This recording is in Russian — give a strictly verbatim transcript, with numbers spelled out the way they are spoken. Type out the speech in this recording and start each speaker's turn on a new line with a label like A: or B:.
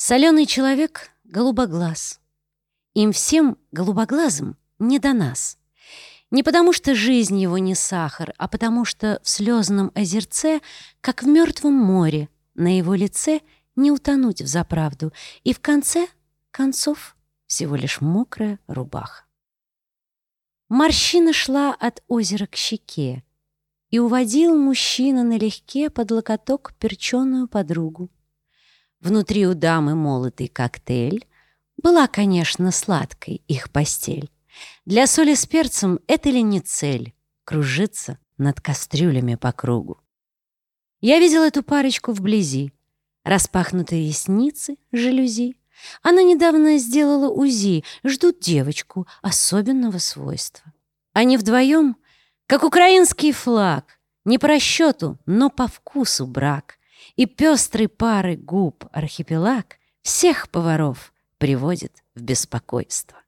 A: Соленый человек — голубоглаз. Им всем голубоглазым не до нас. Не потому что жизнь его не сахар, а потому что в слезном озерце, как в мертвом море, на его лице не утонуть взаправду, и в конце концов всего лишь мокрая рубаха. Морщина шла от озера к щеке, и уводил мужчина налегке под локоток перченую подругу. Внутри у дамы молотый коктейль. Была, конечно, сладкой их постель. Для соли с перцем это ли не цель — кружиться над кастрюлями по кругу? Я видел эту парочку вблизи. Распахнутые ресницы, жалюзи. Она недавно сделала УЗИ, ждут девочку особенного свойства. Они вдвоем, как украинский флаг, не по расчету, но по вкусу брак. И пестрой пары губ архипелаг всех поваров приводит в беспокойство.